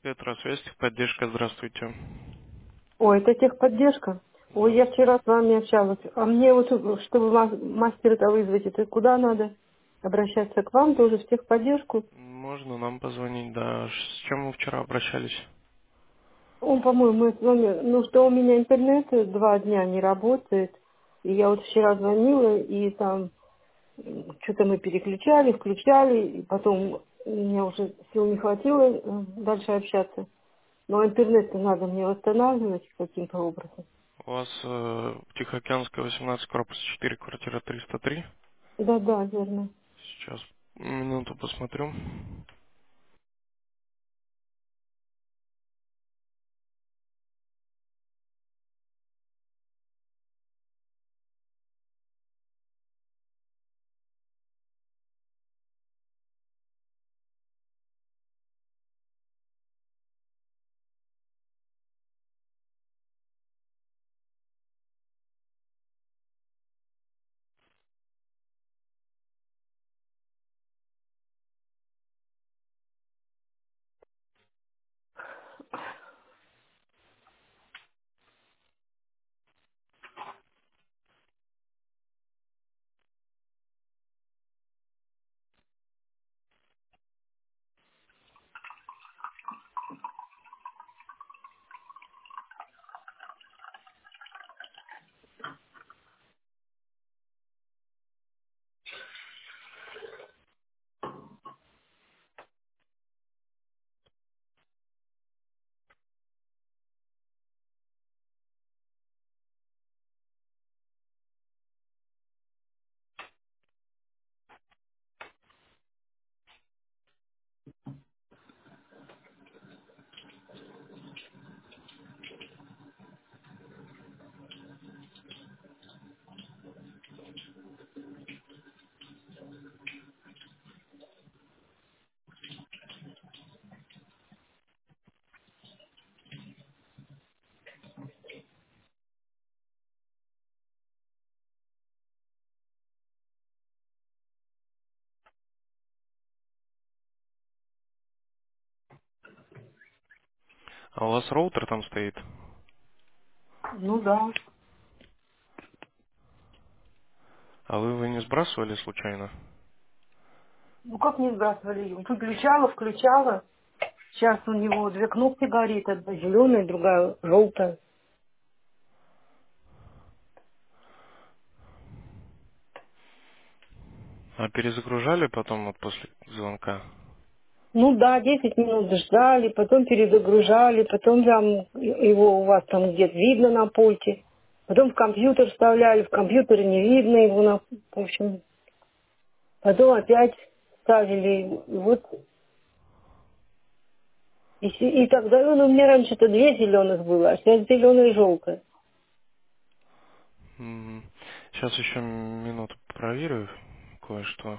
Петросвязь, техподдержка, здравствуйте. Ой, это техподдержка. Ой, я Здравствуйте. вчера с вами общалась. А мне вот, чтобы мастера-то вызвать, это куда надо? Обращаться к вам тоже в техподдержку? Можно нам позвонить, да. С чем вы вчера обращались? Он, по-моему, мы с вами, ну, что у меня интернет 2 дня не работает. И я вот вчера звонила, и там что-то мы переключали, включали, и потом у меня уже сил не хватило дальше общаться. Но интернет-то надо мне восстанавливать каким-то образом. У вас Тихоокеанская, 18, корпус 4, квартира 303. Да-да, верно. Сейчас минуту посмотрю. А у вас роутер там стоит? Ну да. А вы его не сбрасывали случайно? Ну как не сбрасывали? Выключала, включала. Сейчас у него 2 кнопки горит, одна зеленая, другая желтая. А перезагружали потом вот после звонка? Ну да, 10 минут ждали, потом перезагружали, потом там его у вас там где-то видно на пульте. Потом в компьютер вставляли, в компьютере не видно его, в общем. Потом опять ставили, и вот. И тогда ну, у меня раньше-то 2 зеленых было, а сейчас зеленая и желтая. Сейчас еще минуту проверю кое-что.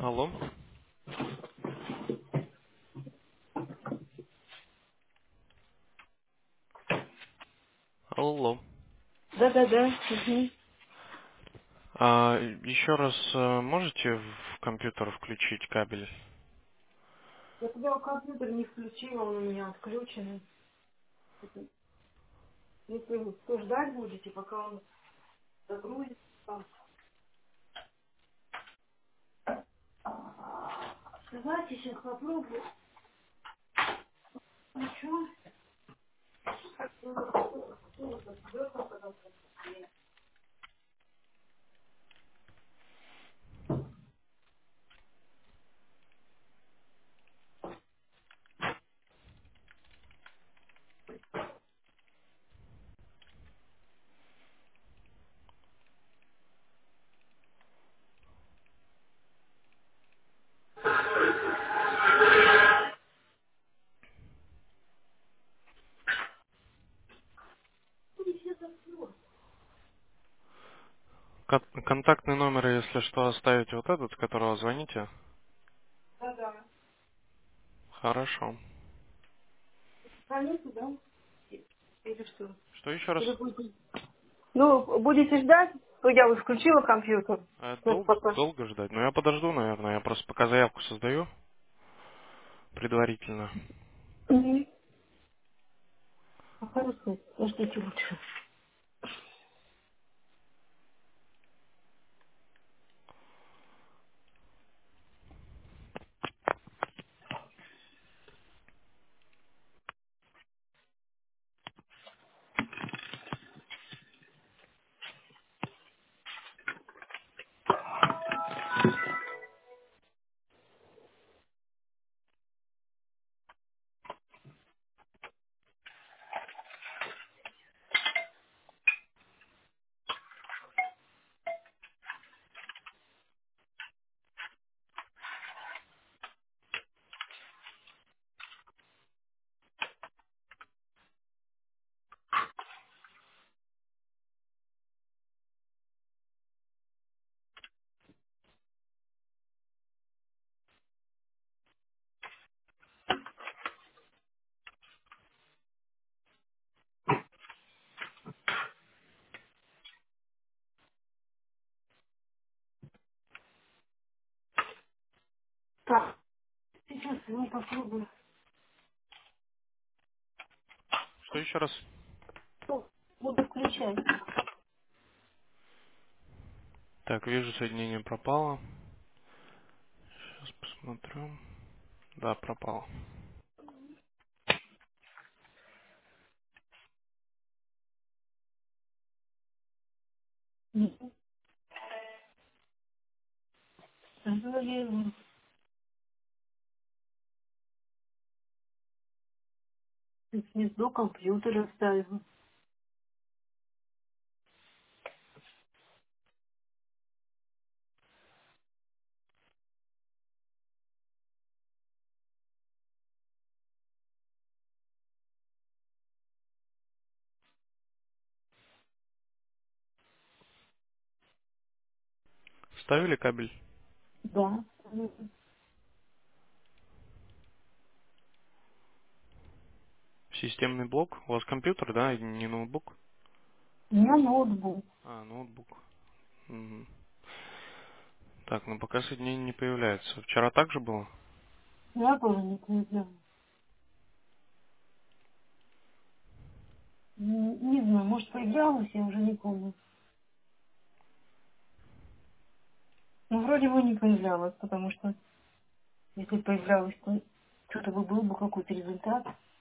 Алло. Алло. Да-да-да. Угу. Еще раз можете в компьютер включить кабель? Я тебя компьютер не включила, он у меня отключенный. Это- Если вы что, ждать будете, пока он загрузится. Знаете, сейчас попробую. Ничего. Контактный номер, если что, оставите вот этот, с которого звоните. Да-да. Хорошо. Звоните, да? Или что? Что еще раз? Или будете... Ну, будете ждать? Ну, я вот включила компьютер. Сейчас пока. Долго ждать? Ну, я подожду, наверное. Я просто пока заявку создаю предварительно. Мгм. Хорошо, подождите лучше. Так, сейчас я попробую. Что еще раз? Ну, буду включать. Так, вижу, соединение пропало. Сейчас посмотрю. Да, пропало. Мгм. Разговариваю. Гнездо компьютера ставила. Ставили кабель? Да. Системный блок? У вас компьютер, да, и не ноутбук? У меня ноутбук. Ноутбук. Мгм. Так, ну пока соединение не появляется. Вчера также было? Я тоже не понимаю. Не знаю, может поигралась, я уже не помню. Ну, вроде бы не появлялась, потому что если появлялась, то что-то бы был бы какой-то результат.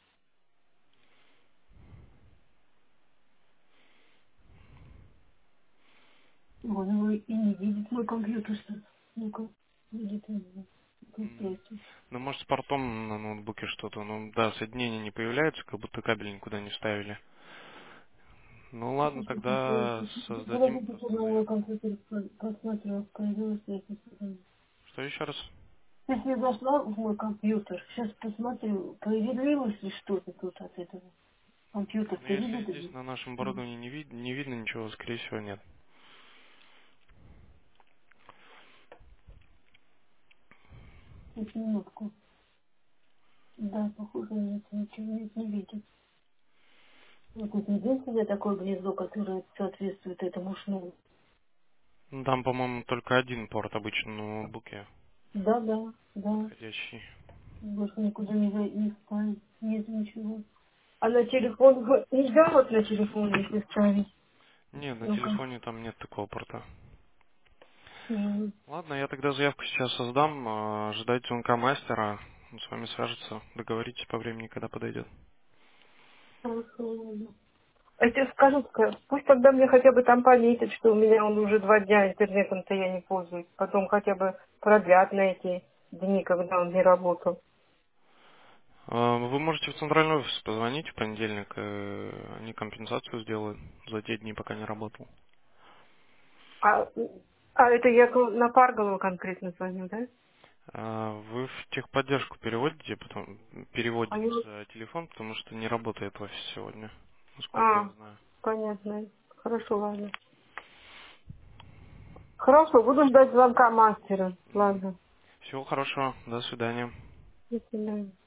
Вот, его и не видит мой компьютер, что ну-ка, видит его. М. Устройство. Ну, может, с портом на ноутбуке что-то. Ну, да, соединение не появляется, как будто кабель никуда не вставили. Ну, ладно, тогда создадим Подождите, что просто на мой заявку. компьютер посмотрела, появилась если Что еще раз? Сейчас я зашла в мой компьютер, сейчас посмотрю, появилось ли что-то тут от этого. Ну, Компьютер-то если видит? здесь на нашем оборудовании не видно ничего, скорее всего, нет. Сейчас, минутку. Да, похоже, нет, ничего нет, не видит. Вот это единственное такое гнездо, которое соответствует этому шнуру. Ну, там, по-моему, только один порт обычно на ноутбуке Да, да, да. подходящий. Больше никуда не вставить. Нет ничего. А на телефон вот нельзя вот на телефон, если вставить. Нет, на Ну-ка. телефоне там нет такого порта. М, Ладно, я тогда заявку сейчас создам. Ожидайте звонка мастера. Он с вами свяжется. Договоритесь по времени, когда подойдет. Хорошо, ладно. А тебе скажут, пусть тогда мне хотя бы там пометят, что у меня он уже 2 дня интернетом-то я не пользуюсь. Потом хотя бы продлят на эти дни, когда он не работал. Вы можете в центральный офис позвонить в понедельник. Они компенсацию сделают за те дни, пока не работал. А, а это я на Парголова конкретно звоню, да? Вы в техподдержку переводите, потом А, переводите за телефон, потому что не работает офис сегодня, насколько я а, знаю. понятно. Хорошо, ладно. Хорошо, буду ждать звонка мастера. Ладно. Всего хорошего, до свидания. До свидания.